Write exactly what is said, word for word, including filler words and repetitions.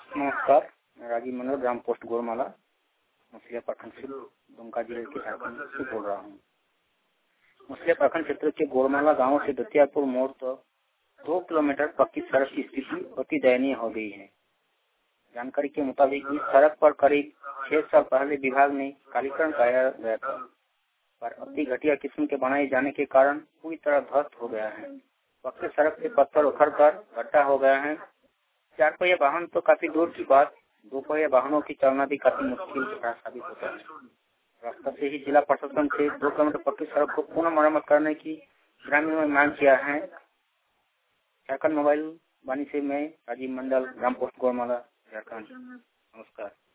नमस्कार, मैं राजीव मंडल, ग्राम पोस्ट गोरमाला, मुसलिया प्रखंड से दुमका जिले के झारखंड से बोल रहा हूँ। मुसलिया प्रखंड क्षेत्र के गोरमाला गांव से दतियापुर मोड़ तक दो किलोमीटर पक्की सड़क की स्थिति अति दयनीय हो गई है। जानकारी के मुताबिक इस सड़क पर करीब छह साल पहले विभाग ने कालीकरण कराया गया था, पर अति घटिया किस्म के बनाए जाने के कारण पूरी तरह ध्वस्त हो गया है। पक्की सड़क से पत्थर उखड़ कर गड्ढा हो गया है। चार पहिया वाहन तो काफी दूर की बात, दो पहिया वाहनों की चलना भी काफी मुश्किल साबित होता है। रास्ता से ही जिला प्रशासन से दो किलोमीटर पक्की सड़क को पुनः मरम्मत करने की ग्रामीणों ने मांग किया है। झारखंड मोबाइल वाणी से मैं राजीव मंडल, ग्राम पोस्ट गोरमाला, झारखंड। नमस्कार।